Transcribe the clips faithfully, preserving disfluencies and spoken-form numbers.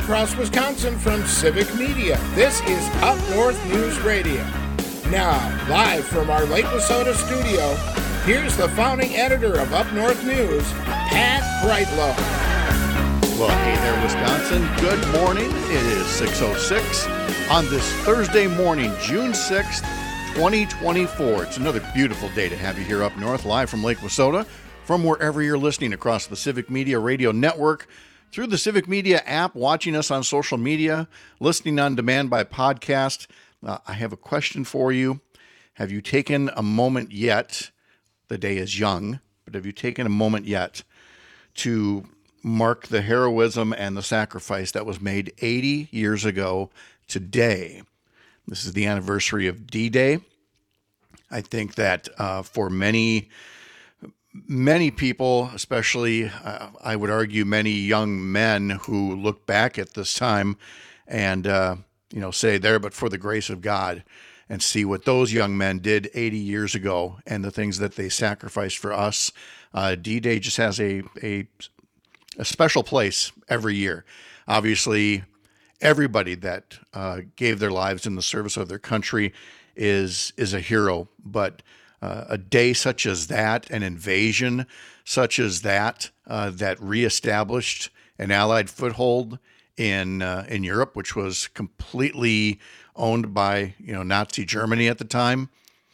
across Wisconsin from Civic Media. This is Up North News Radio. Now, live from our Lake Wissota studio, here's the founding editor of Up North News, Pat Brightlow. Well, hey there, Wisconsin. Good morning. It is six oh six on this Thursday morning, June sixth, twenty twenty-four. It's another beautiful day to have you here up north, live from Lake Wissota, from wherever you're listening across the Civic Media Radio Network, through the Civic Media app, watching us on social media, listening on demand by podcast. Uh, I have a question for you. Have you taken a moment yet? The day is young, but have you taken a moment yet to mark the heroism and the sacrifice that was made eighty years ago today? This is the anniversary of D-Day. I think that uh, for many, many people, especially uh, I would argue many young men who look back at this time and, uh, you know, say there, but for the grace of God, and see what those young men did eighty years ago and the things that they sacrificed for us. Uh, D-Day just has a, a, a special place every year. Obviously, everybody that uh, gave their lives in the service of their country is is a hero, but uh, a day such as that, an invasion such as that, uh, that reestablished an Allied foothold in uh, in Europe, which was completely owned by you know Nazi Germany at the time,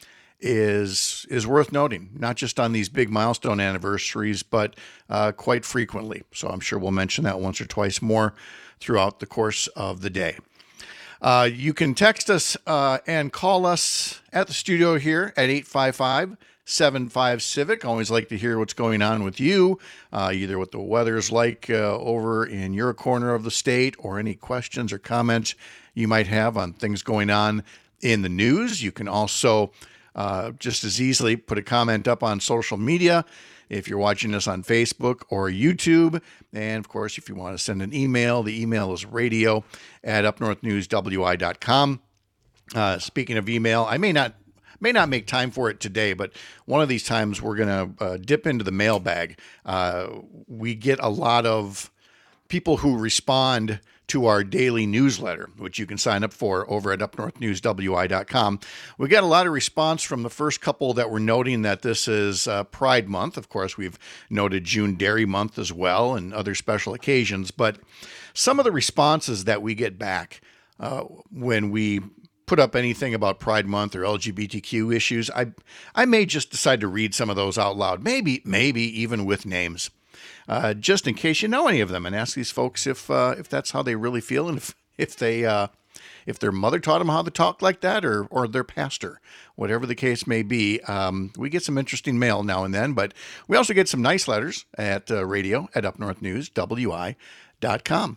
is is worth noting. Not just on these big milestone anniversaries, but uh, quite frequently. So I'm sure we'll mention that once or twice more throughout the course of the day. Uh, you can text us uh, and call us at the studio here at eight five five, seven five, Civic. Always like to hear what's going on with you, uh, either what the weather's like uh, over in your corner of the state, or any questions or comments you might have on things going on in the news. You can also uh, just as easily put a comment up on social media if you're watching us on Facebook or YouTube. And of course, if you want to send an email, the email is radio at up north news w i dot com. Uh, speaking of email, I may not may not make time for it today, but one of these times we're going to uh, dip into the mailbag. Uh, we get a lot of people who respond to our daily newsletter, which you can sign up for over at up north news w i dot com. We got a lot of response from the first couple that were noting that this is uh, Pride Month. Of course, we've noted June Dairy Month as well and other special occasions, but some of the responses that we get back uh, when we put up anything about Pride Month or L G B T Q issues, I I may just decide to read some of those out loud, maybe maybe even with names. Uh, just in case you know any of them, and ask these folks if uh, if that's how they really feel, and if if they uh, if their mother taught them how to talk like that, or or their pastor, whatever the case may be. Um, we get some interesting mail now and then, but we also get some nice letters at uh, radio at up north news w i dot com.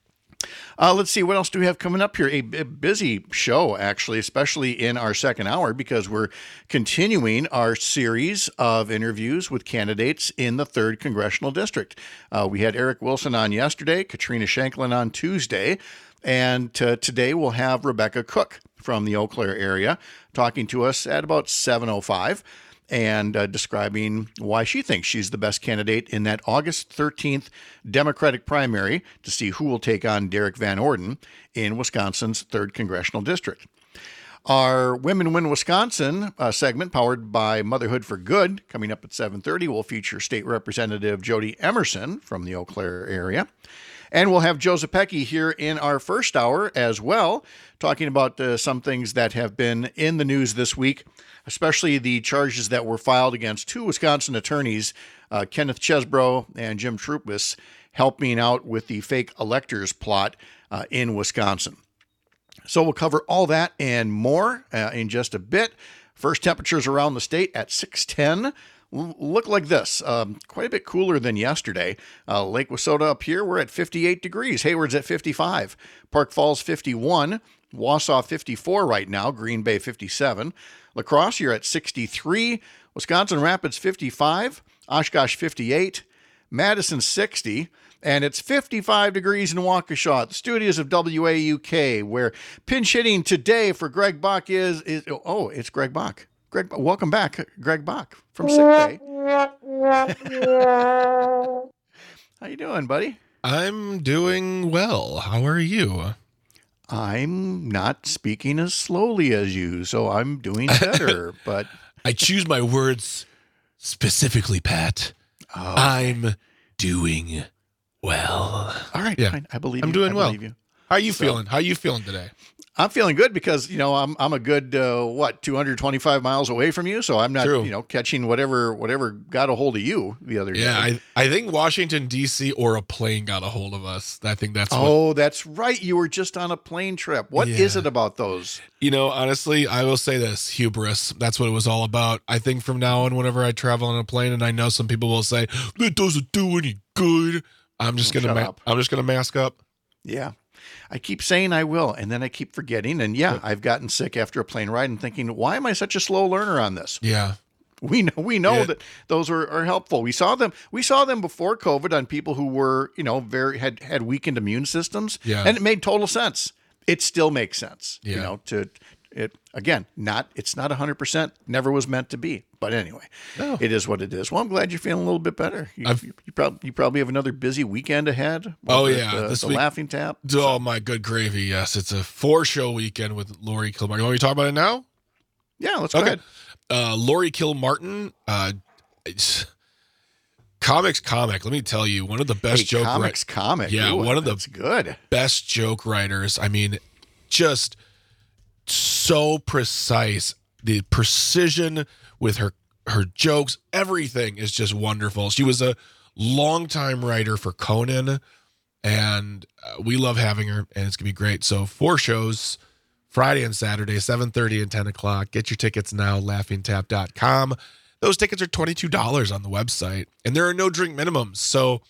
Uh, let's see, what else do we have coming up here? A, a busy show, actually, especially in our second hour, because we're continuing our series of interviews with candidates in the third Congressional District. Uh, we had Eric Wilson on yesterday, Katrina Shanklin on Tuesday, and uh, today we'll have Rebecca Cook from the Eau Claire area talking to us at about seven oh five. And uh, describing why she thinks she's the best candidate in that August thirteenth Democratic primary to see who will take on Derek Van Orden in Wisconsin's third Congressional District. Our Women Win Wisconsin uh, segment, powered by Motherhood for Good, coming up at seven thirty, will feature State Representative Jody Emerson from the Eau Claire area. And we'll have Joe Zepecki here in our first hour as well, talking about uh, some things that have been in the news this week, especially the charges that were filed against two Wisconsin attorneys, uh, Kenneth Chesbro and Jim Troupis, helping out with the fake electors plot uh, in Wisconsin. So we'll cover all that and more uh, in just a bit. First temperatures around the state at six ten. Look like this, um, quite a bit cooler than yesterday. Uh, Lake Wissota up here, we're at fifty-eight degrees. Hayward's at fifty-five. Park Falls, fifty-one. Wausau, fifty-four right now. Green Bay, fifty-seven. La Crosse, you're at sixty-three. Wisconsin Rapids, fifty-five. Oshkosh, fifty-eight. Madison, sixty. And it's fifty-five degrees in Waukesha, the studios of W A U K, where pinch hitting today for Greg Bach is, is oh, it's Greg Bach. Greg, welcome back, Greg Bach from sick day. How you doing, buddy? I'm doing well. How are you? I'm not speaking as slowly as you, so I'm doing better. But I choose my words specifically, Pat. oh, I'm doing well. all right, Yeah. fine. I believe I'm you. doing I well. believe you. How you So- feeling? How you feeling today? I'm feeling good because, you know, I'm I'm a good uh, what two hundred twenty-five miles away from you, so I'm not True. you know catching whatever whatever got a hold of you the other day. Yeah, I, I think Washington, D C or a plane got a hold of us. I think that's what, oh, that's right. You were just on a plane trip. What is Yeah. it about those? you know, honestly, I will say this, hubris. That's what it was all about. I think from now on, whenever I travel on a plane, and I know some people will say, that doesn't do any good. I'm just Oh, going to, shut ma- up. I'm just going to mask up. Yeah. I keep saying I will, and then I keep forgetting. And yeah, I've gotten sick after a plane ride and thinking, why am I such a slow learner on this? Yeah. We know we know Yeah. that those are, are helpful. We saw them we saw them before COVID on people who were, you know, very had had weakened immune systems. Yeah. And it made total sense. It still makes sense. You Yeah. know, to it again, not it's not a hundred percent, never was meant to be. But anyway, No. it is what it is. Well, I'm glad you're feeling a little bit better. You, I've- you, you, prob- you probably have another busy weekend ahead. Oh, over at yeah, the, this the week- Laughing Tap. Oh, my good gravy. Yes. It's a four show weekend with Lori Kilmartin. You want me to talk about it now? Yeah, let's go Okay. ahead. Uh, Lori Kilmartin, uh, it's, comics comic. Let me tell you, one of the best Hey, joke writers. comics comic. Yeah, Ooh, one of the- that's good. best joke writers. I mean, just so precise. The precision with her her jokes, everything is just wonderful. She was a longtime writer for Conan, and uh, we love having her, and it's gonna be great. So four shows, Friday and Saturday, seven thirty and ten o'clock. Get your tickets now, laughing tap dot com. Those tickets are twenty-two dollars on the website, and there are no drink minimums. So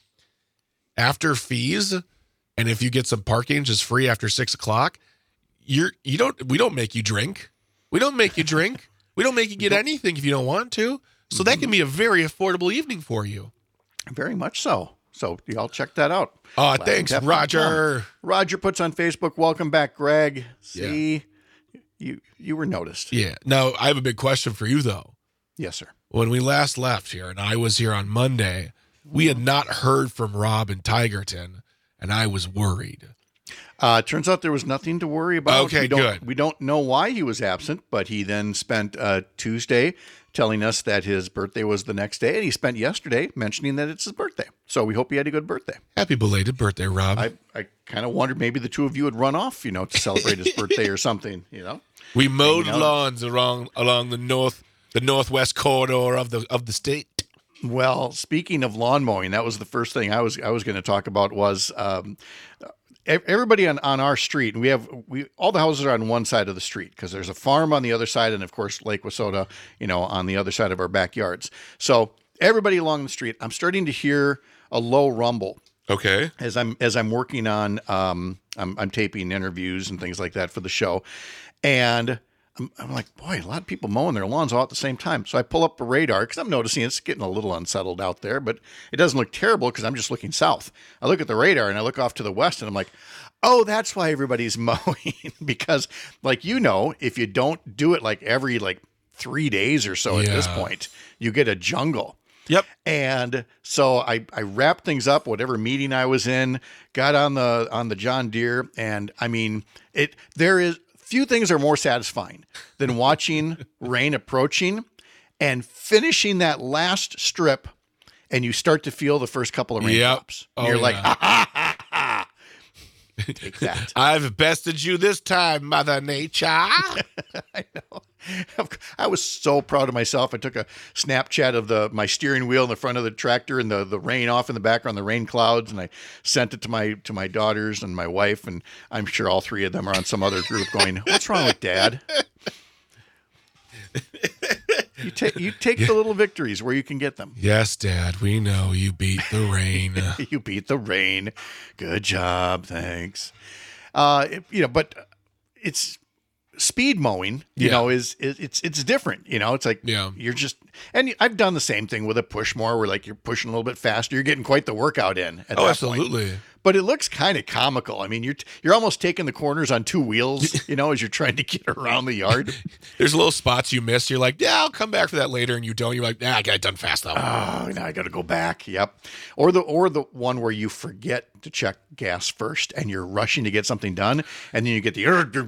after fees, and if you get some parking just free after six o'clock, you're you don't we don't make you drink. We don't make you drink. We don't make you get anything if you don't want to. So that can be a very affordable evening for you. Very much so. So y'all check that out. Oh, Laughing thanks, Tap dot com. Roger. Roger puts on Facebook, welcome back, Greg. See, you you were noticed. Yeah. Now I have a big question for you though. Yes, sir. When we last left here, and I was here on Monday, we had not heard from Rob in Tigerton, and I was worried. Uh, turns out there was nothing to worry about. Okay, we don't, good. We don't know why he was absent, but he then spent uh, Tuesday telling us that his birthday was the next day, and he spent yesterday mentioning that it's his birthday. So we hope he had a good birthday. Happy belated birthday, Rob. I, I kind of wondered maybe the two of you would run off, you know, to celebrate his birthday or something, you know. we mowed hanging out. lawns along along the north the northwest corridor of the of the state. Well, speaking of lawn mowing, that was the first thing I was I was going to talk about was um, ev- everybody on, on our street. And we have we all the houses are on one side of the street because there's a farm on the other side, and of course Lake Wissota, you know, on the other side of our backyards. So everybody along the street, I'm starting to hear a low rumble Okay. as I'm as I'm working on um I'm I'm taping interviews and things like that for the show, and I'm, I'm like, boy, a lot of people mowing their lawns all at the same time. So I pull up a radar because I'm noticing it's getting a little unsettled out there, but it doesn't look terrible because I'm just looking south. I look at the radar and I look off to the west and I'm like, oh, that's why everybody's mowing because, like, you know, if you don't do it like every like three days or so at this Yeah. point, you get a jungle. Yep. And so I, I wrapped things up, whatever meeting I was in, got on the on the John Deere, and I mean it. There is few things are more satisfying than watching rain approaching and finishing that last strip, and you start to feel the first couple of raindrops. Oh, And you're like, yeah. ha, ha, ha, ha. Take that. I've bested you this time, Mother Nature. I know. I was so proud of myself. I took a Snapchat of the my steering wheel in the front of the tractor and the, the rain off in the background, the rain clouds, and I sent it to my to my daughters and my wife, and I'm sure all three of them are on some other group going, "What's wrong with Dad?" You take you take the little victories where you can get them. Yes, Dad, we know you beat the rain. You beat the rain. Good job. Thanks. Uh, it- you know, but it's speed mowing, you Yeah. know, is, is it's, it's different, you know, it's like, Yeah. you're just, and I've done the same thing with a push mower where like you're pushing a little bit faster. You're getting quite the workout in at Oh, that point. absolutely. But it looks kind of comical. I mean, you're you're almost taking the corners on two wheels, you know, as you're trying to get around the yard. There's little spots you miss. You're like, yeah, I'll come back for that later, and you don't. You're like, nah, I got it done fast though. Oh, now I got to go back. Yep. Or the or the one where you forget to check gas first, and you're rushing to get something done, and then you get the.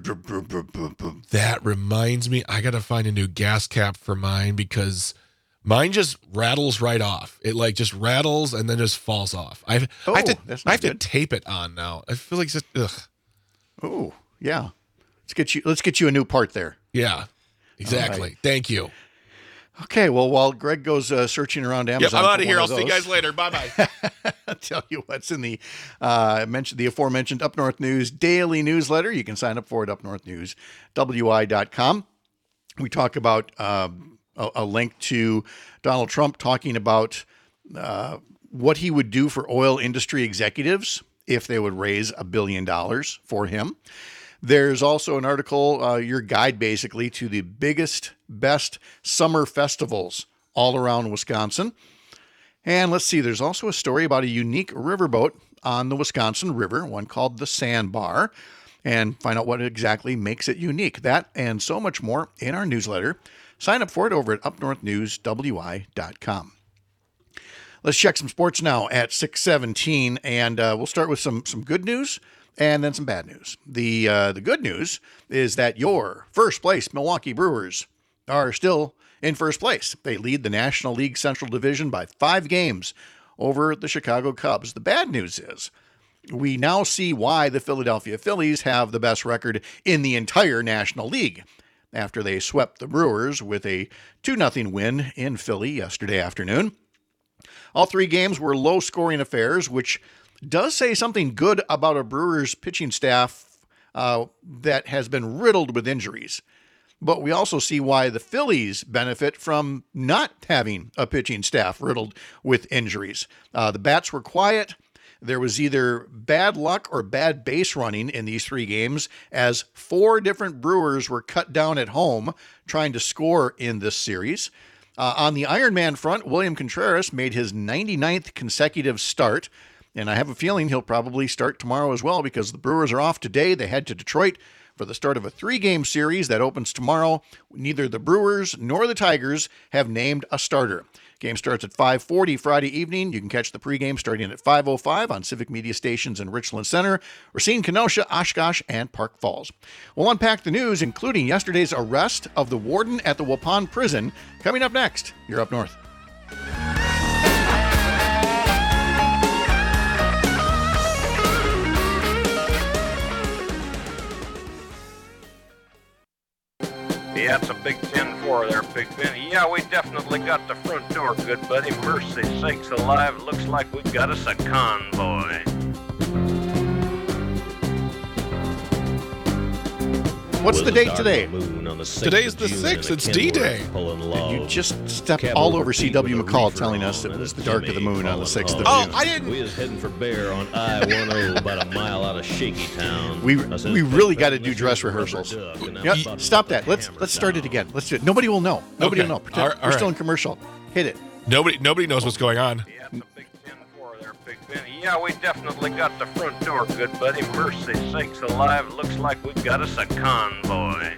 That reminds me, I got to find a new gas cap for mine because mine just rattles right off. It like just rattles and then just falls off. I've, Oh, I have to, that's I not have to good. tape it on now. I feel like it's just, ugh. Oh, yeah. Let's get you. Let's get you a new part there. Yeah, exactly. All right. Thank you. Okay. Well, while Greg goes uh, searching around Yep, Amazon, I'm out for of here. one I'll see you those, guys later. Bye bye. I'll tell you what's in the uh, mentioned the aforementioned Up North News daily newsletter. You can sign up for it at up north news w i dot com. We talk about um, a, a link to Donald Trump talking about uh, what he would do for oil industry executives if they would raise a billion dollars for him. There's also an article, uh, your guide basically to the biggest, best summer festivals all around Wisconsin. And let's see, there's also a story about a unique riverboat on the Wisconsin River, one called the Sandbar, and find out what exactly makes it unique. That and so much more in our newsletter. Sign up for it over at up north news w i dot com. Let's check some sports now at six seventeen, and uh, we'll start with some some good news and then some bad news. The uh, the good news is that your first place Milwaukee Brewers are still in first place. They lead the National League Central Division by five games over the Chicago Cubs. The bad news is we now see why the Philadelphia Phillies have the best record in the entire National League after they swept the Brewers with a two nothing win in Philly yesterday afternoon. All three games were low-scoring affairs, which does say something good about a Brewers pitching staff uh, that has been riddled with injuries. But we also see why the Phillies benefit from not having a pitching staff riddled with injuries. Uh, the bats were quiet. There was either bad luck or bad base running in these three games, as four different Brewers were cut down at home trying to score in this series. Uh, on the Ironman front, William Contreras made his ninety-ninth consecutive start, and I have a feeling he'll probably start tomorrow as well because the Brewers are off today. They head to Detroit for the start of a three-game series that opens tomorrow. Neither the Brewers nor the Tigers have named a starter. Game starts at five forty Friday evening. You can catch the pregame starting at five oh five on Civic Media Stations in Richland Center, Racine, Kenosha, Oshkosh, and Park Falls. We'll unpack the news, including yesterday's arrest of the warden at the Waupun prison, coming up next. You're Up North. Yeah, it's a big ten four there, Big Benny. Yeah, we definitely got the front door, good buddy. Mercy sakes alive, looks like we got us a convoy. What's the date today? Today's the sixth. It's D-Day. You just stepped all over C W McCall telling us it was the dark of the moon on the sixth of Oh, June. I didn't. We is heading for Bear on I ten about a mile out of Shaky Town. We we really got to do dress rehearsals. Yep, stop that. Let's let's start it again. Let's do it. Nobody will know. Nobody Okay. will know. Pretend All right, all we're still right. in commercial. Hit it. Nobody, nobody knows what's going on. Yeah, it's a big ten four there, Big Benny. Yeah, we definitely got the front door, good buddy. Mercy sakes alive, looks like we got us a convoy.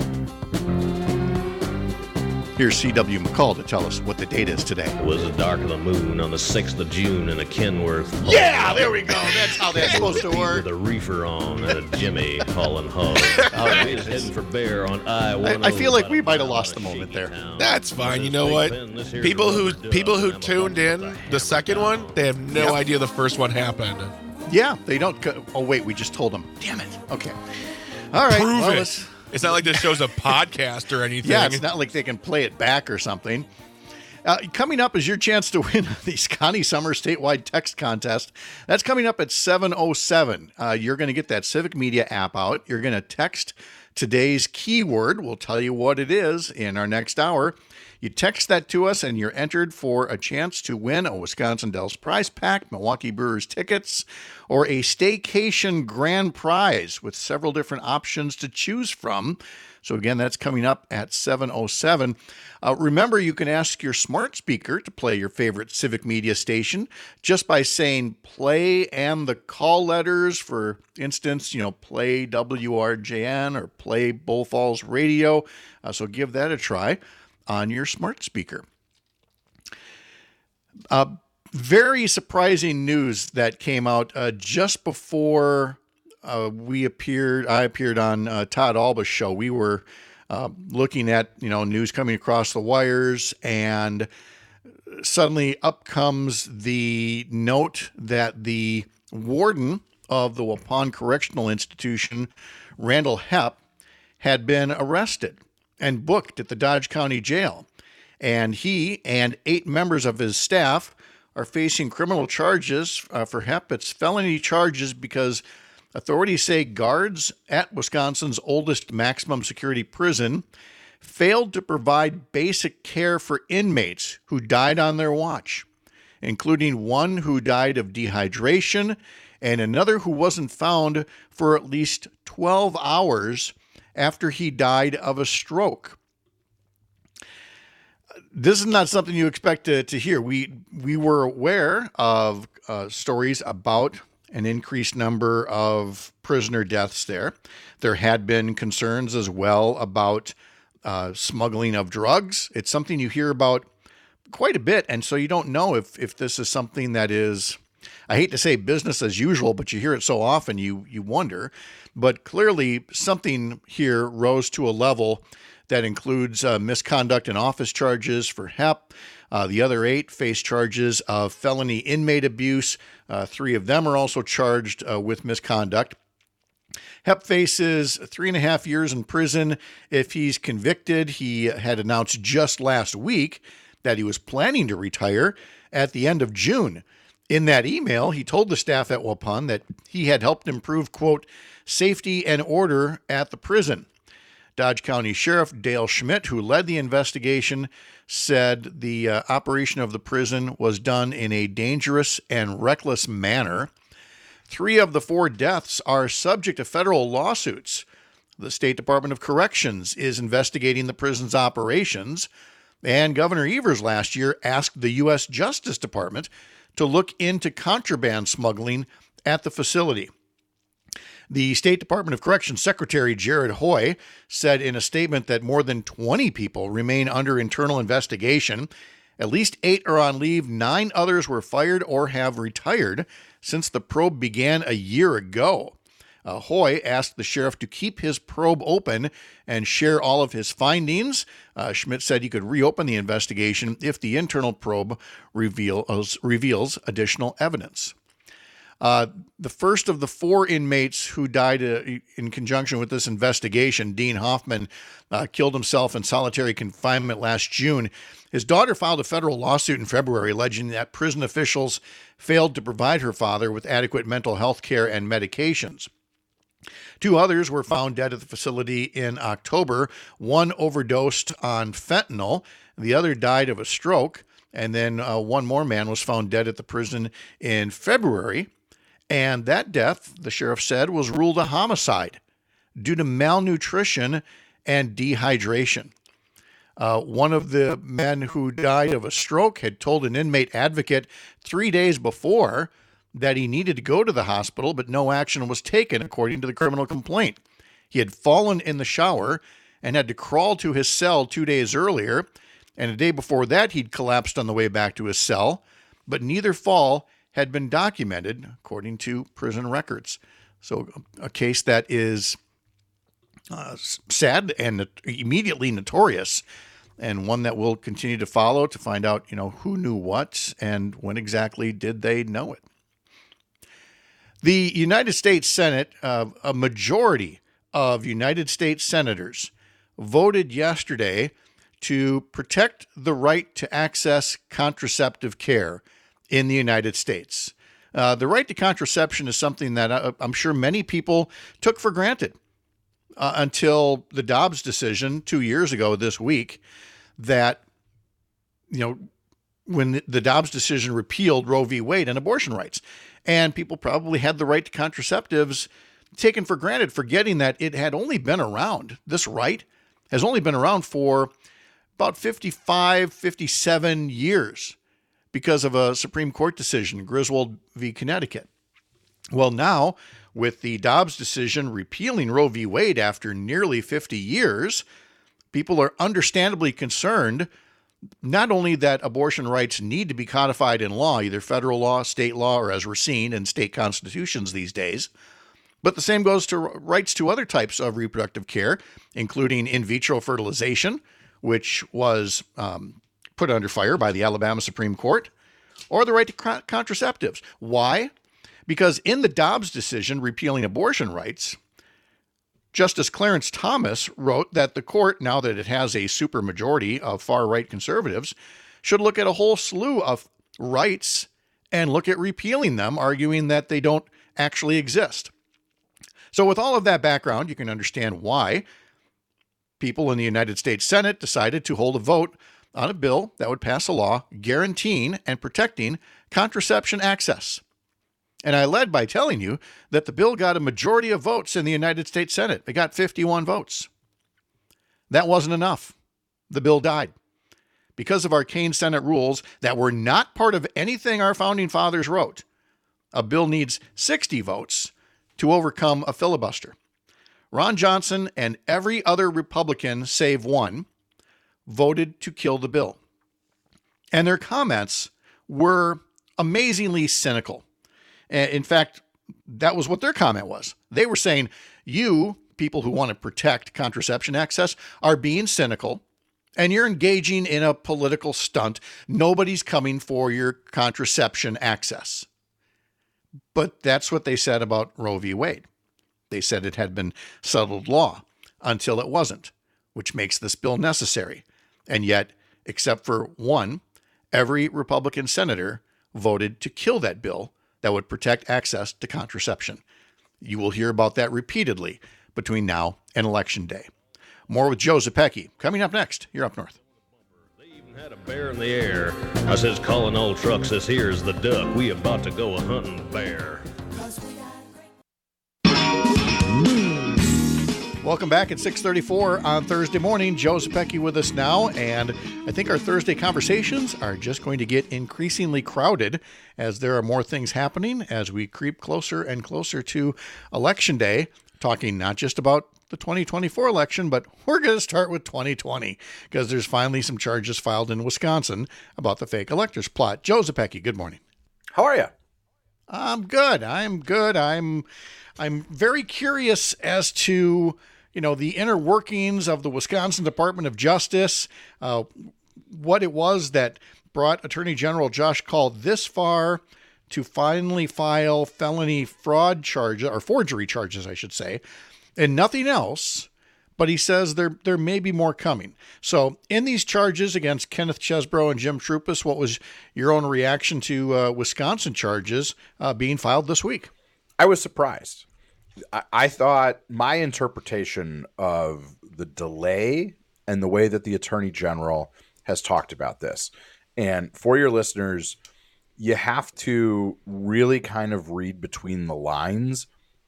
Here's C W McCall to tell us what the date is today. It was the dark of the moon on the sixth of June in a Kenworth. Yeah, there we go. That's how that's supposed to work. With a reefer on and a Jimmy hauling hog. We is heading for Bear on I ten. I feel like we might have lost the moment there. That's fine. You know what? People who people who tuned in the second one, they have no Yep. idea the first one happened. Yeah, they don't. Co- oh wait, we just told them. Damn it. Okay. All right. Prove well, it. let's- It's not like this show's a podcast or anything. Yeah, it's not like they can play it back or something. Uh, coming up is your chance to win the Scotty Summer statewide text contest. That's coming up at seven oh seven. Uh, you're going to get that Civic Media app out. You're going to text today's keyword. We'll tell you what it is in our next hour. You text that to us, and you're entered for a chance to win a Wisconsin Dells prize pack, Milwaukee Brewers tickets, or a staycation grand prize with several different options to choose from. So again, that's coming up at seven oh seven. Uh, remember, you can ask your smart speaker to play your favorite Civic Media station just by saying play and the call letters. For instance, you know, play W R J N or play Bull Falls Radio. Uh, so give that a try on your smart speaker. Uh, very surprising news that came out uh, just before Uh, we appeared, I appeared on uh, Todd Alba's show. We were uh, looking at, you know, news coming across the wires, and suddenly up comes the note that the warden of the Waupun Correctional Institution, Randall Hepp, had been arrested and booked at the Dodge County Jail. And he and eight members of his staff are facing criminal charges uh, for Hepp. It's felony charges because authorities say guards at Wisconsin's oldest maximum security prison failed to provide basic care for inmates who died on their watch, including one who died of dehydration and another who wasn't found for at least twelve hours after he died of a stroke. This is not something you expect to, to hear. We, we were aware of uh, stories about an increased number of prisoner deaths there. There had been concerns as well about uh, smuggling of drugs. It's something you hear about quite a bit, and so you don't know if if this is something that is, I hate to say business as usual, but you hear it so often you you wonder. But clearly something here rose to a level that includes uh, misconduct in office charges for Hepp. Uh, the other eight face charges of felony inmate abuse. Uh, three of them are also charged uh, with misconduct. Hepp faces three and a half years in prison if he's convicted. He had announced just last week that he was planning to retire at the end of June. In that email, he told the staff at Waupun that he had helped improve, quote, safety and order at the prison. Dodge County Sheriff Dale Schmidt, who led the investigation, said the uh, operation of the prison was done in a dangerous and reckless manner. Three of the four deaths are subject to federal lawsuits. The State Department of Corrections is investigating the prison's operations, and Governor Evers last year asked the U S Justice Department to look into contraband smuggling at the facility. The State Department of Corrections Secretary Jared Hoy said in a statement that more than twenty people remain under internal investigation. At least eight are on leave. Nine others were fired or have retired since the probe began a year ago. Uh, Hoy asked the sheriff to keep his probe open and share all of his findings. Uh, Schmidt said he could reopen the investigation if the internal probe reveals, reveals additional evidence. Uh, the first of the four inmates who died uh, in conjunction with this investigation, Dean Hoffman, uh, killed himself in solitary confinement last June. His daughter filed a federal lawsuit in February alleging that prison officials failed to provide her father with adequate mental health care and medications. Two others were found dead at the facility in October. One overdosed on fentanyl. The other died of a stroke. And then uh, one more man was found dead at the prison in February. And that death, the sheriff said, was ruled a homicide due to malnutrition and dehydration. Uh, one of the men who died of a stroke had told an inmate advocate three days before that he needed to go to the hospital, but no action was taken, according to the criminal complaint. He had fallen in the shower and had to crawl to his cell two days earlier, and a day before that he'd collapsed on the way back to his cell, but neither fall had been documented, according to prison records. So a case that is uh, sad and immediately notorious, and one that we'll continue to follow to find out, you know, who knew what and when exactly did they know it. The United States Senate, uh, a majority of United States senators voted yesterday to protect the right to access contraceptive care in the United States. Uh, the right to contraception is something that I, I'm sure many people took for granted uh, until the Dobbs decision two years ago this week that you know, when the Dobbs decision repealed Roe v. Wade and abortion rights. And people probably had the right to contraceptives taken for granted, forgetting that it had only been around, this right has only been around for about fifty-five, fifty-seven years because of a Supreme Court decision, Griswold v. Connecticut. Well, now, with the Dobbs decision repealing Roe v. Wade after nearly fifty years, people are understandably concerned not only that abortion rights need to be codified in law, either federal law, state law, or as we're seeing in state constitutions these days, but the same goes to rights to other types of reproductive care, including in vitro fertilization, which was um, put under fire by the Alabama Supreme Court, or the right to contraceptives. Why? Because in the Dobbs decision repealing abortion rights, Justice Clarence Thomas wrote that the court, now that it has a supermajority of far-right conservatives, should look at a whole slew of rights and look at repealing them, arguing that they don't actually exist. So with all of that background, you can understand why people in the United States Senate decided to hold a vote on a bill that would pass a law guaranteeing and protecting contraception access. And I led by telling you that the bill got a majority of votes in the United States Senate. It got fifty-one votes. That wasn't enough. The bill died. Because of arcane Senate rules that were not part of anything our founding fathers wrote, a bill needs sixty votes to overcome a filibuster. Ron Johnson and every other Republican, save one, voted to kill the bill. And their comments were amazingly cynical. In fact, that was what their comment was. They were saying, you, people who want to protect contraception access, are being cynical, and you're engaging in a political stunt. Nobody's coming for your contraception access. But that's what they said about Roe v. Wade. They said it had been settled law until it wasn't, which makes this bill necessary. And yet, except for one, every Republican senator voted to kill that bill that would protect access to contraception. You will hear about that repeatedly between now and Election Day. More with Joe Zepecki coming up next. You're Up North. They even had a bear in the air. I says, calling old truck, says, here's the duck. We about to go a hunting the bear. Welcome back at six thirty-four on Thursday morning. Joe Zepecki with us now, and I think our Thursday conversations are just going to get increasingly crowded as there are more things happening as we creep closer and closer to Election Day, talking not just about the twenty twenty-four election, but we're going to start with twenty twenty because there's finally some charges filed in Wisconsin about the fake electors plot. Joe Zepecki, good morning. How are you? I'm good. I'm good. I'm I'm very curious as to you know, the inner workings of the Wisconsin Department of Justice, uh, what it was that brought Attorney General Josh Kaul this far to finally file felony fraud charges, or forgery charges, I should say, and nothing else, but he says there there may be more coming. So in these charges against Kenneth Chesbro and Jim Troupis, what was your own reaction to uh, Wisconsin charges uh, being filed this week? I was surprised. I thought my interpretation of the delay and the way that the Attorney General has talked about this, and for your listeners, you have to really kind of read between the lines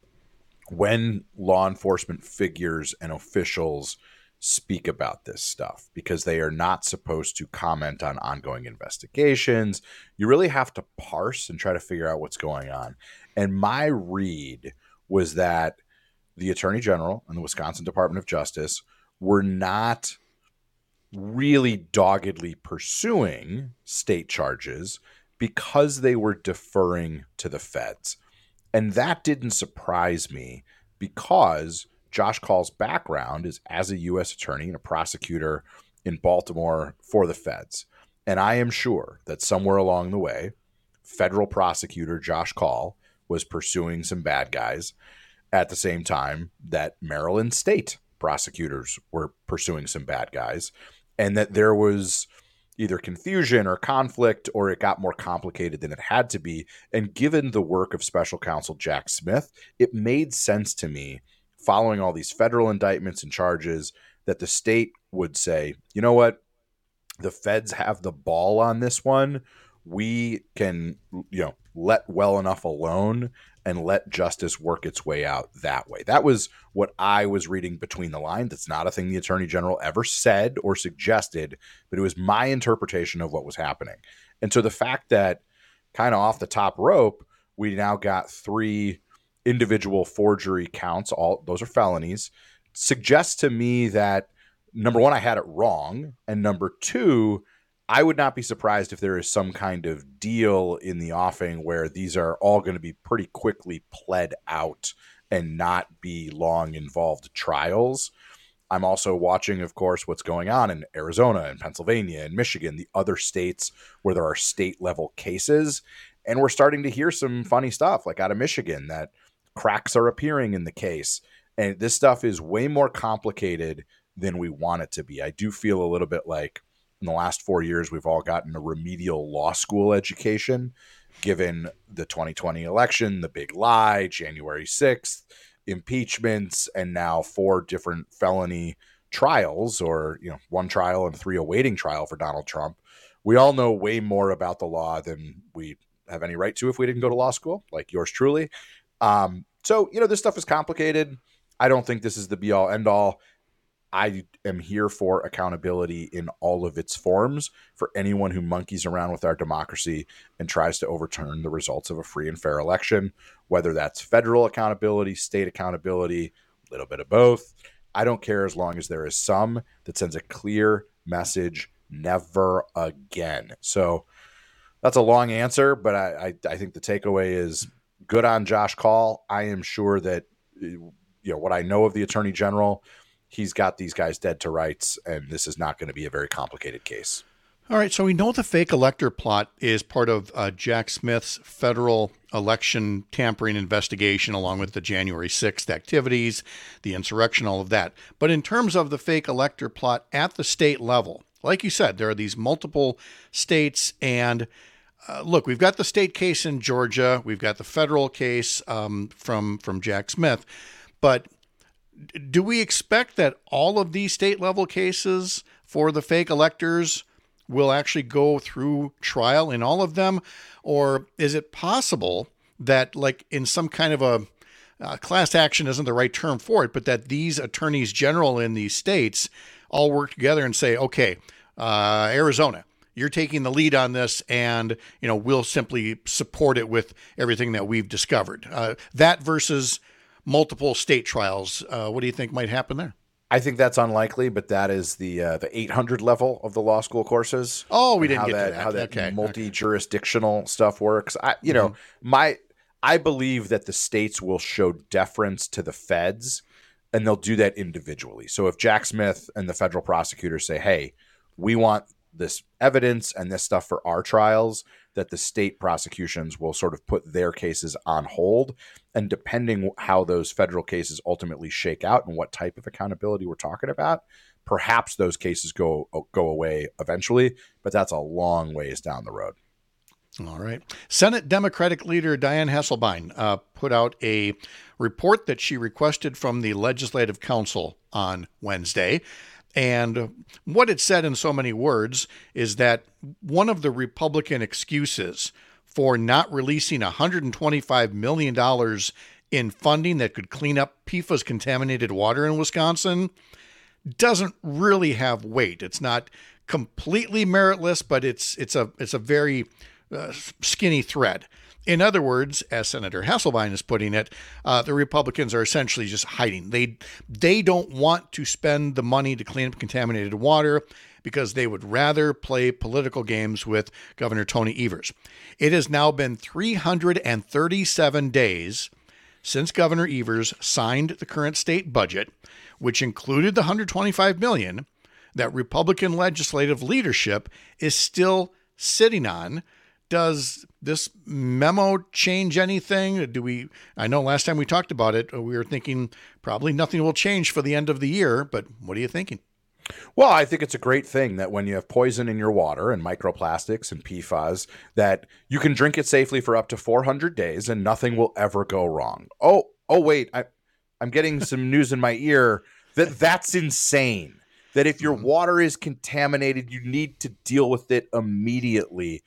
when law enforcement figures and officials speak about this stuff, because they are not supposed to comment on ongoing investigations. You really have to parse and try to figure out what's going on. And my read was that the Attorney General and the Wisconsin Department of Justice were not really doggedly pursuing state charges because they were deferring to the feds. And that didn't surprise me because Josh Kaul's background is as a U S attorney and a prosecutor in Baltimore for the feds. And I am sure that somewhere along the way, federal prosecutor Josh Kaul was pursuing some bad guys at the same time that Maryland state prosecutors were pursuing some bad guys, and that there was either confusion or conflict, or it got more complicated than it had to be. And given the work of special counsel Jack Smith, it made sense to me, following all these federal indictments and charges, that the state would say, you know what, the feds have the ball on this one. We can, you know, let well enough alone and let justice work its way out that way. That was what I was reading between the lines. That's not a thing the Attorney General ever said or suggested, but it was my interpretation of what was happening. And so the fact that kind of off the top rope, we now got three individual forgery counts, all those are felonies, suggests to me that, number one, I had it wrong, and number two, I would not be surprised if there is some kind of deal in the offing where these are all going to be pretty quickly pled out and not be long involved trials. I'm also watching, of course, what's going on in Arizona and Pennsylvania and Michigan, the other states where there are state level cases. And we're starting to hear some funny stuff like out of Michigan that cracks are appearing in the case. And this stuff is way more complicated than we want it to be. I do feel a little bit like in the last four years, we've all gotten a remedial law school education, given the twenty twenty election, the big lie, January sixth, impeachments, and now four different felony trials, or, you know, one trial and three awaiting trial for Donald Trump. We all know way more about the law than we have any right to if we didn't go to law school, like yours truly. Um, so, you know, this stuff is complicated. I don't think this is the be all end all. I am here for accountability in all of its forms for anyone who monkeys around with our democracy and tries to overturn the results of a free and fair election, whether that's federal accountability, state accountability, a little bit of both. I don't care as long as there is some that sends a clear message, never again. So that's a long answer, but I, I, I think the takeaway is good on Josh Kaul. I am sure that, you know, what I know of the Attorney General, he's got these guys dead to rights, and this is not going to be a very complicated case. All right, so we know the fake elector plot is part of uh, Jack Smith's federal election tampering investigation, along with the January sixth activities, the insurrection, all of that. But in terms of the fake elector plot at the state level, like you said, there are these multiple states, and uh, look, we've got the state case in Georgia, we've got the federal case um, from from Jack Smith, but do we expect that all of these state level cases for the fake electors will actually go through trial in all of them? Or is it possible that, like in some kind of a uh, class action isn't the right term for it, but that these attorneys general in these states all work together and say, okay, uh, Arizona, you're taking the lead on this, and, you know, we'll simply support it with everything that we've discovered. Uh, that versus multiple state trials. Uh, what do you think might happen there? I think that's unlikely, but that is the uh, the eight hundred level of the law school courses. Oh, we didn't how get that, to that. How that okay. multi-jurisdictional okay. stuff works. I, you mm-hmm. know, my I believe that the states will show deference to the feds, and they'll do that individually. So if Jack Smith and the federal prosecutors say, "Hey, we want this evidence and this stuff for our trials," that the state prosecutions will sort of put their cases on hold. And depending how those federal cases ultimately shake out and what type of accountability we're talking about, perhaps those cases go go away eventually, but that's a long ways down the road. All right. Senate Democratic leader Dianne Hasselbein uh, put out a report that she requested from the Legislative Council on Wednesday. And what it said in so many words is that one of the Republican excuses for not releasing one hundred twenty-five million dollars in funding that could clean up P F A S contaminated water in Wisconsin doesn't really have weight. It's not completely meritless, but it's it's a it's a very uh, skinny thread. In other words, as Senator Hasselbein is putting it, uh, the Republicans are essentially just hiding. They they don't want to spend the money to clean up contaminated water because they would rather play political games with Governor Tony Evers. It has now been three hundred thirty-seven days since Governor Evers signed the current state budget, which included the one hundred twenty-five million dollars that Republican legislative leadership is still sitting on. Does this memo change anything? Do we, I know last time we talked about it, we were thinking probably nothing will change for the end of the year, but what are you thinking? Well, I think it's a great thing that when you have poison in your water and microplastics and P F A S, that you can drink it safely for up to four hundred days and nothing will ever go wrong. Oh, oh, wait, I, I'm getting some news in my ear that that's insane. that if your water is contaminated, you need to deal with it immediately.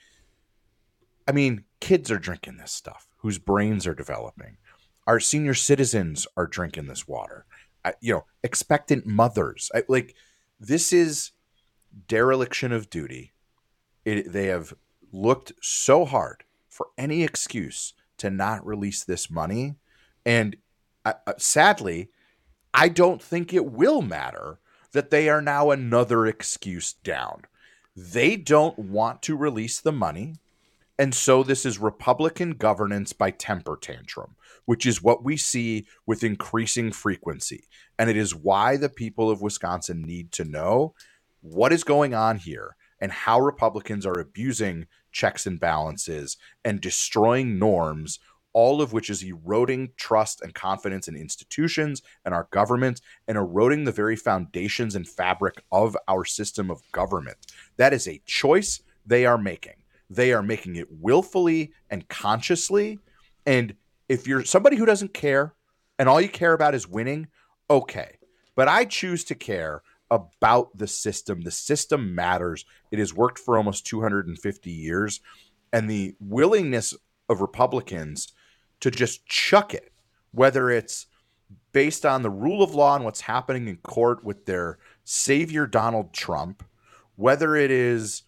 I mean, kids are drinking this stuff whose brains are developing. Our senior citizens are drinking this water. I, you know, expectant mothers. I, like, this is dereliction of duty. It, they have looked so hard for any excuse to not release this money. And uh, sadly, I don't think it will matter that they are now another excuse down. They don't want to release the money. And so this is Republican governance by temper tantrum, which is what we see with increasing frequency. And it is why the people of Wisconsin need to know what is going on here and how Republicans are abusing checks and balances and destroying norms, all of which is eroding trust and confidence in institutions and our government and eroding the very foundations and fabric of our system of government. That is a choice they are making. They are making it willfully and consciously. And if you're somebody who doesn't care and all you care about is winning, okay. But I choose to care about the system. The system matters. It has worked for almost two hundred fifty years. And the willingness of Republicans to just chuck it, whether it's based on the rule of law and what's happening in court with their savior, Donald Trump, whether it is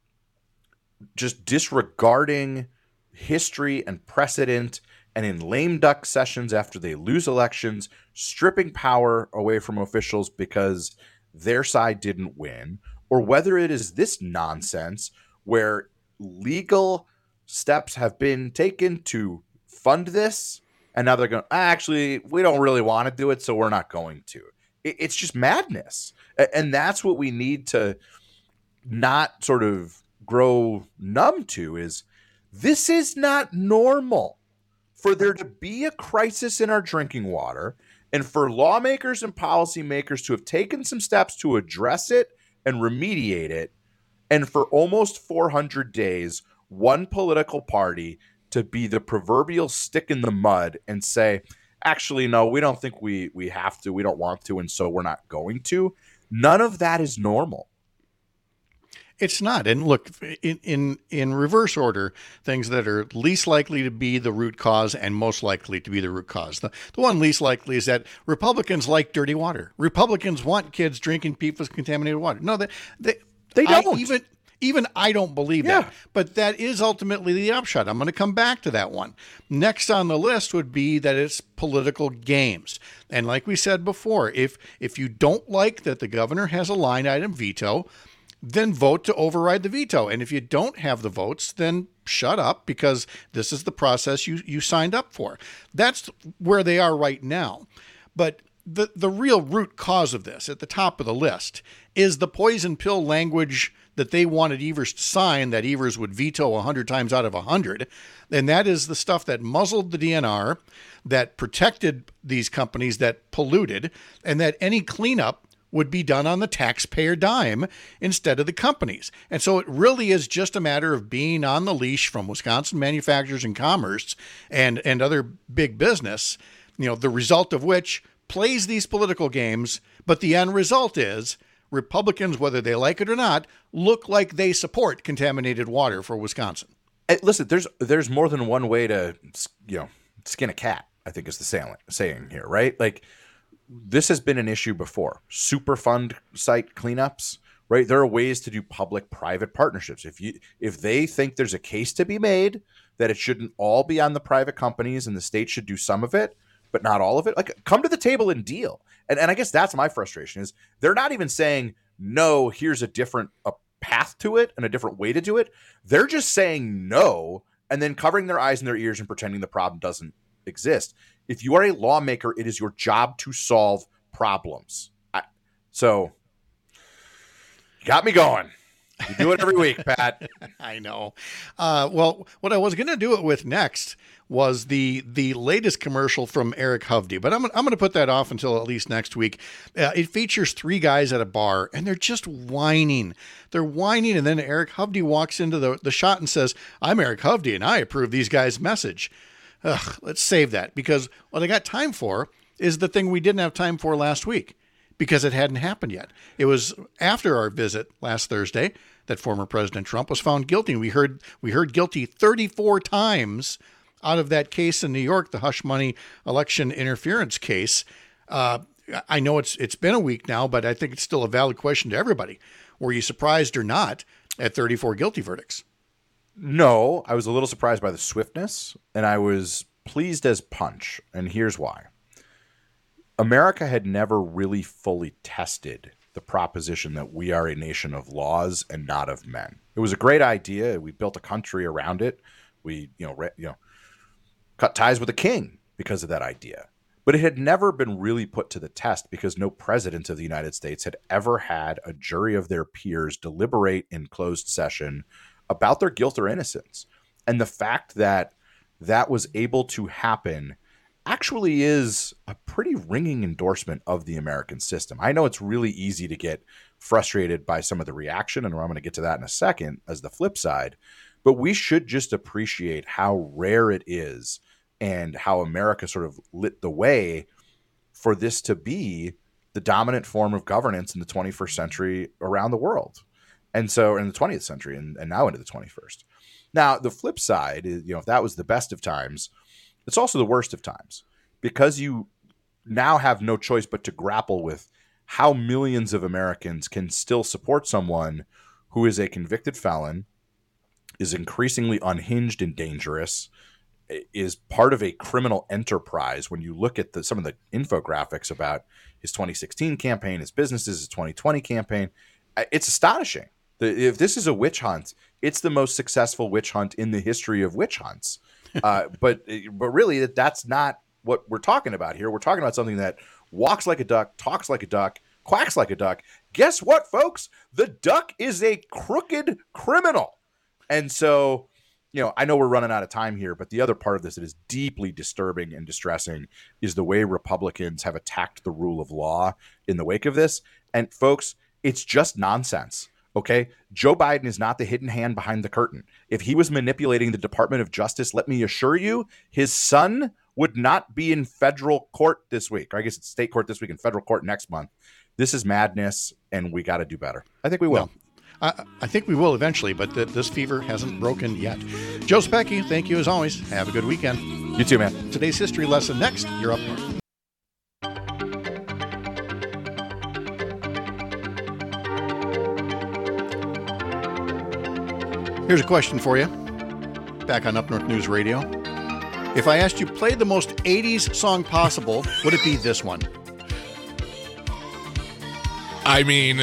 just disregarding history and precedent and in lame duck sessions after they lose elections, stripping power away from officials because their side didn't win, or whether it is this nonsense where legal steps have been taken to fund this, and now they're going, ah, actually, we don't really want to do it, so we're not going to. It, it's just madness. And that's what we need to not sort of grow numb to, is this is not normal. For there to be a crisis in our drinking water, and for lawmakers and policymakers to have taken some steps to address it and remediate it, and for almost four hundred days, one political party to be the proverbial stick in the mud and say, actually, no, we don't think we, we have to, we don't want to, and so we're not going to. None of that is normal. It's not. And look, in, in in reverse order, things that are least likely to be the root cause and most likely to be the root cause. The, the one least likely is that Republicans like dirty water. Republicans want kids drinking P F A S-contaminated water. No, they they, they don't. I, even even I don't believe yeah. that. But that is ultimately the upshot. I'm going to come back to that one. Next on the list would be that it's political games. And like we said before, if if you don't like that the governor has a line item veto, then vote to override the veto. And if you don't have the votes, then shut up, because this is the process you, you signed up for. That's where they are right now. But the, the real root cause of this, at the top of the list, is the poison pill language that they wanted Evers to sign, that Evers would veto one hundred times out of one hundred. And that is the stuff that muzzled the D N R, that protected these companies that polluted, and that any cleanup would be done on the taxpayer dime instead of the companies. And so it really is just a matter of being on the leash from Wisconsin Manufacturers and Commerce and, and other big business, you know, the result of which plays these political games. But the end result is Republicans, whether they like it or not, look like they support contaminated water for Wisconsin. Hey, listen, there's there's more than one way to, you know, skin a cat, I think is the saying, saying here, right? Like, this has been an issue before. Superfund site cleanups, right? There are ways to do public-private partnerships. If you if they think there's a case to be made that it shouldn't all be on the private companies and the state should do some of it, but not all of it, like, come to the table and deal. And and I guess that's my frustration, is they're not even saying, no, here's a different a path to it and a different way to do it. They're just saying no and then covering their eyes and their ears and pretending the problem doesn't exist. If you are a lawmaker, it is your job to solve problems. I, so, you got me going. You do it every week, Pat. I know. Uh, well, what I was going to do it with next was the the latest commercial from Eric Hovde, but I'm, I'm going to put that off until at least next week. Uh, it features three guys at a bar, and they're just whining. They're whining, and then Eric Hovde walks into the, the shot and says, I'm Eric Hovde, and I approve these guys' message. Ugh, let's save that, because what I got time for is the thing we didn't have time for last week. because it hadn't happened yet. It was after our visit last Thursday that former President Trump was found guilty. We heard we heard guilty thirty-four times out of that case in New York, the hush money election interference case. Uh, I know it's it's been a week now, but I think it's still a valid question to everybody. Were you surprised or not at thirty-four guilty verdicts? No, I was a little surprised by the swiftness, and I was pleased as punch. And here's why. America had never really fully tested the proposition that we are a nation of laws and not of men. It was a great idea. We built a country around it. We, you know, re, you know, cut ties with the king because of that idea. But it had never been really put to the test because no president of the United States had ever had a jury of their peers deliberate in closed session about their guilt or innocence. And the fact that that was able to happen actually is a pretty ringing endorsement of the American system. I know it's really easy to get frustrated by some of the reaction, and I'm going to get to that in a second as the flip side, but we should just appreciate how rare it is and how America sort of lit the way for this to be the dominant form of governance in the twenty-first century around the world. And so in the twentieth century and, and now into the twenty-first. Now, the flip side is, you know, if that was the best of times, it's also the worst of times because you now have no choice but to grapple with how millions of Americans can still support someone who is a convicted felon, is increasingly unhinged and dangerous, is part of a criminal enterprise. When you look at the, some of the infographics about his twenty sixteen campaign, his businesses, his twenty twenty campaign, it's astonishing. If this is a witch hunt, it's the most successful witch hunt in the history of witch hunts. Uh, but but really, that's not what we're talking about here. We're talking about something that walks like a duck, talks like a duck, quacks like a duck. Guess what, folks? The duck is a crooked criminal. And so, you know, I know we're running out of time here, but the other part of this that is deeply disturbing and distressing is the way Republicans have attacked the rule of law in the wake of this. And folks, it's just nonsense. Okay, Joe Biden is not the hidden hand behind the curtain. If he was manipulating the Department of Justice, let me assure you, his son would not be in federal court this week. Or I guess it's state court this week and federal court next month. This is madness, and we got to do better. I think we will. Well, I, I think we will eventually, but th- this fever hasn't broken yet. Joe Specky, thank you as always. Have a good weekend. You too, man. Today's history lesson next. You're up north. Here's a question for you, back on Up North News Radio. If I asked you play the most eighties song possible, would it be this one? I mean,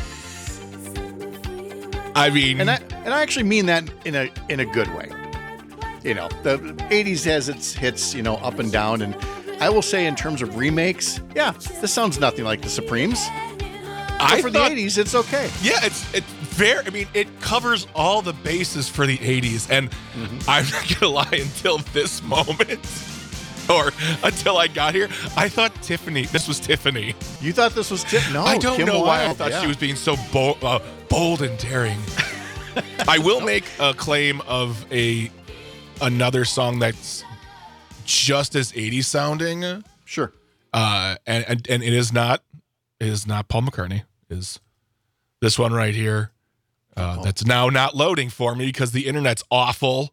I mean, and I and I actually mean that in a in a good way. You know, the eighties has its hits, you know, up and down, and I will say in terms of remakes, yeah, this sounds nothing like the Supremes. But I for thought, the eighties, it's okay. Yeah, it's it's very. I mean, it covers all the bases for the eighties, and mm-hmm. I'm not gonna lie. Until this moment, or until I got here, I thought Tiffany. This was Tiffany. You thought this was Tiffany? No, I don't Kim know Wilde, why I thought yeah. she was being so bold, uh, bold and daring. I will make a claim of a another song that's just as eighties sounding. Sure. Uh, and, and and it is not. It is not Paul McCartney. It is this one right here. Uh, oh. That's now not loading for me because the internet's awful.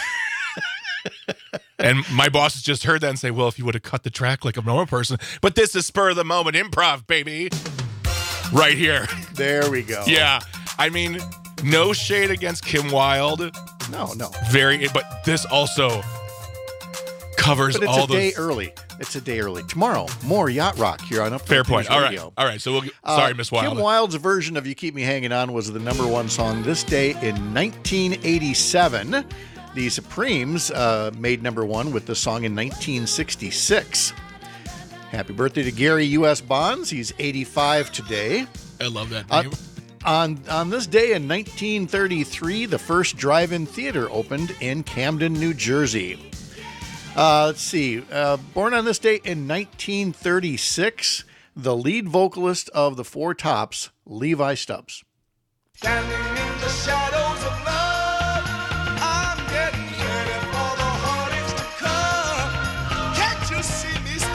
And my boss has just heard that and say, well, if you would have cut the track like a normal person. But this is spur of the moment improv, baby. Right here. There we go. Yeah. I mean, no shade against Kim Wilde. No, no. Very, but this also covers but it's all a those. day early. It's a day early. Tomorrow, more Yacht Rock here on Up Fair North point. News All Radio. right. All right. So we'll. Get, sorry, uh, Miss Wilde. Kim Wilde's version of "You Keep Me Hanging On" was the number one song this day in nineteen eighty-seven. The Supremes uh, made number one with the song in nineteen sixty-six. Happy birthday to Gary U S Bonds. He's eighty-five today. I love that Uh, name. on on this day in nineteen thirty-three, the first drive-in theater opened in Camden, New Jersey. Uh, let's see. Uh, born on this day in nineteen thirty-six, the lead vocalist of the Four Tops, Levi Stubbs. Standing in the shadows of love, I'm getting ready for the heartaches to come. Can't you see me standing in So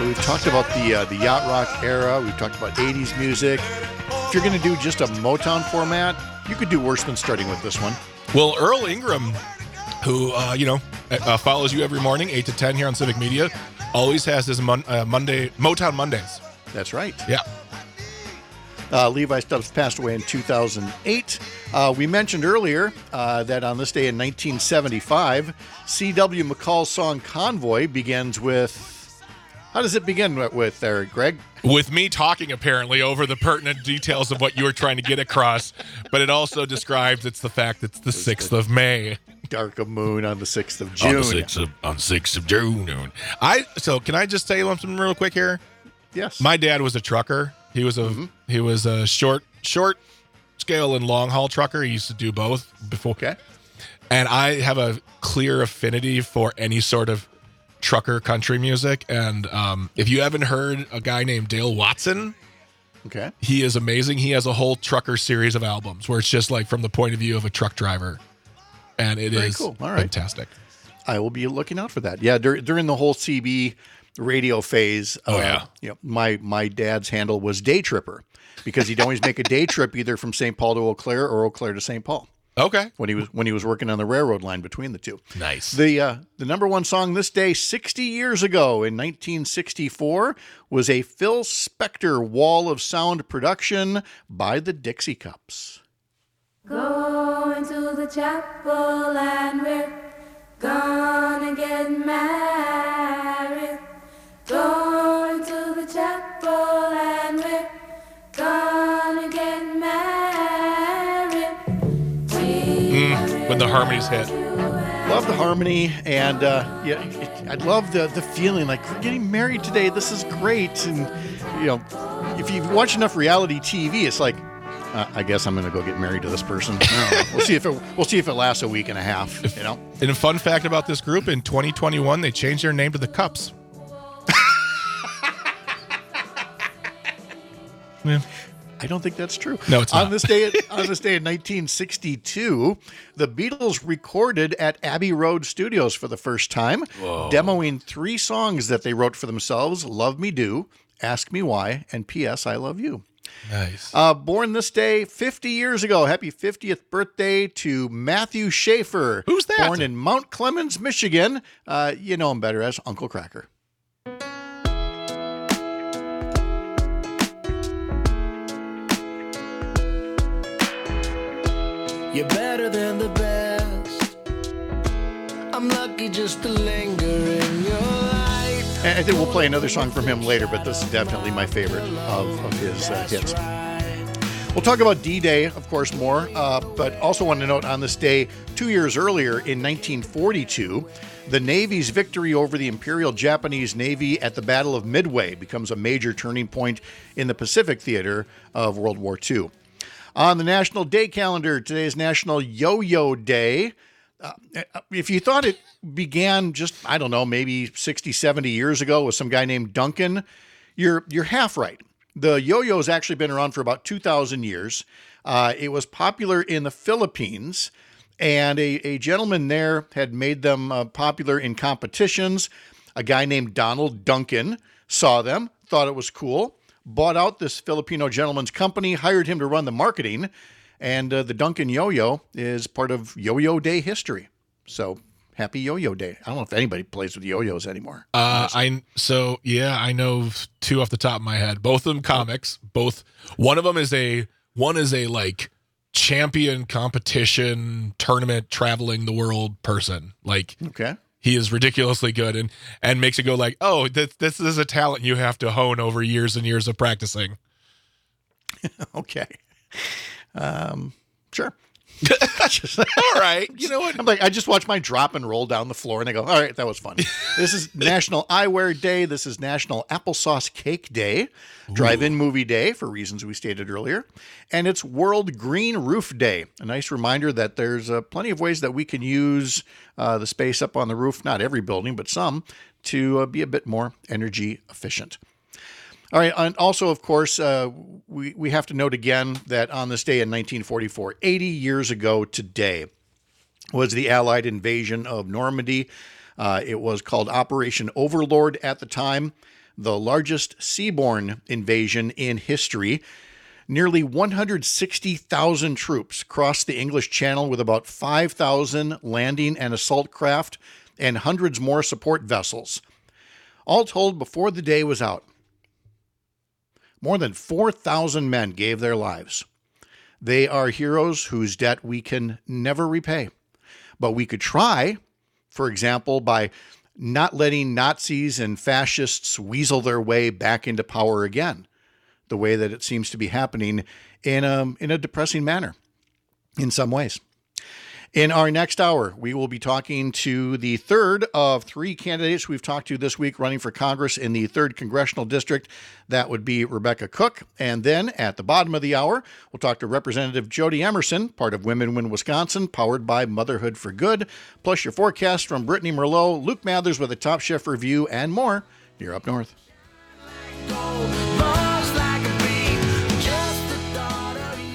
So we've talked about the uh, the yacht rock era. We've talked about eighties music. If you're going to do just a Motown format, you could do worse than starting with this one. Well, Earl Ingram, who, uh, you know, uh, follows you every morning, eight to ten here on Civic Media, always has his mon- uh, Monday Motown Mondays. That's right. Yeah. Uh, Levi Stubbs passed away in two thousand eight. Uh, we mentioned earlier uh, that on this day in nineteen seventy-five, C W McCall's song Convoy begins with... How does it begin with there, Greg? With me talking, apparently, over the pertinent details of what you were trying to get across, but it also describes it's the fact that it's the sixth of May. Dark of moon on the sixth of June. On the sixth of, on sixth of June. I So can I just say something real quick here? Yes. My dad was a trucker. He was a mm-hmm. he was a short short scale and long haul trucker. He used to do both before. Okay. And I have a clear affinity for any sort of trucker country music. And um, if you haven't heard a guy named Dale Watson, okay, he is amazing. He has a whole trucker series of albums where it's just like from the point of view of a truck driver, and it Very is cool. All right. fantastic. I will be looking out for that. Yeah, dur- during the whole C B radio phase. Oh uh, yeah. You know, my my dad's handle was Day Tripper because he'd always make a day trip either from Saint Paul to Eau Claire or Eau Claire to Saint Paul. Okay. When he was when he was working on the railroad line between the two. Nice. The uh, the number one song this day, sixty years ago in nineteen sixty-four, was a Phil Spector Wall of Sound production by the Dixie Cups. Going to the chapel and we're gonna get married. Going to the chapel and we're gonna get married. Mm, when the harmonies hit. Love the harmony, and uh, yeah, it, I love the the feeling like we're getting married today. This is great, and you know, if you've watched enough reality T V, it's like, uh, I guess I'm going to go get married to this person. I don't know. We'll see if it we'll see if it lasts a week and a half. You know. And a fun fact about this group: in twenty twenty-one, they changed their name to the Cups. Yeah. I don't think that's true. No, it's not. On this day, on this day in nineteen sixty-two, the Beatles recorded at Abbey Road Studios for the first time, Whoa. demoing three songs that they wrote for themselves: "Love Me Do," "Ask Me Why," and P S I Love You. Nice. Uh, born this day fifty years ago. Happy fiftieth birthday to Matthew Schaefer. Who's that? Born in Mount Clemens, Michigan. Uh, you know him better as Uncle Cracker. You're better than the best. I'm lucky just to linger in your life. And I think we'll play another song from him later, but this is definitely my favorite of, of his uh, hits. We'll talk about D-Day, of course, more, uh, but also want to note on this day, two years earlier in nineteen forty-two, the Navy's victory over the Imperial Japanese Navy at the Battle of Midway becomes a major turning point in the Pacific theater of World War Two. On the National Day calendar, today is National Yo-Yo Day. Uh, if you thought it began just, I don't know, maybe sixty, seventy years ago with some guy named Duncan, you're you're half right. The yo-yo has actually been around for about two thousand years. Uh, it was popular in the Philippines, and a, a gentleman there had made them uh, popular in competitions. A guy named Donald Duncan saw them, thought it was cool, bought out this Filipino gentleman's company, hired him to run the marketing, and uh, the Duncan Yo-Yo is part of Yo-Yo Day history. So happy Yo-Yo Day. I don't know if anybody plays with yo-yos anymore. Uh, I so yeah, I know two off the top of my head. Both of them comics. Both. One of them is a one is a like champion competition tournament traveling the world person. Like Okay. he is ridiculously good and and makes it go like, oh, this this is a talent you have to hone over years and years of practicing. Okay. Um, sure. All right. You know what? I'm like, I just watch mine drop and roll down the floor, and I go, all right, that was fun. This is National Eyewear Day. This is National Applesauce Cake Day. Drive-in movie day, for reasons we stated earlier. And it's World Green Roof Day. A nice reminder that there's uh, plenty of ways that we can use uh, the space up on the roof, not every building, but some, to uh, be a bit more energy efficient. All right, and also, of course, uh, we, we have to note again that on this day in nineteen forty-four, eighty years ago today, was the Allied invasion of Normandy. Uh, it was called Operation Overlord at the time. the largest seaborne invasion in history. Nearly one hundred sixty thousand troops crossed the English Channel with about five thousand landing and assault craft and hundreds more support vessels. All told, before the day was out, more than four thousand men gave their lives. They are heroes whose debt we can never repay. But we could try, for example, by not letting Nazis and fascists weasel their way back into power again, the way that it seems to be happening in a, in a depressing manner in some ways. In our next hour, we will be talking to the third of three candidates we've talked to this week running for Congress in the third Congressional District. That would be Rebecca Cook. And then at the bottom of the hour, we'll talk to Representative Jody Emerson, part of Women Win Wisconsin, powered by Motherhood for Good, plus your forecast from Brittany Merlot, Luke Mathers with a Top Chef review, and more here up north.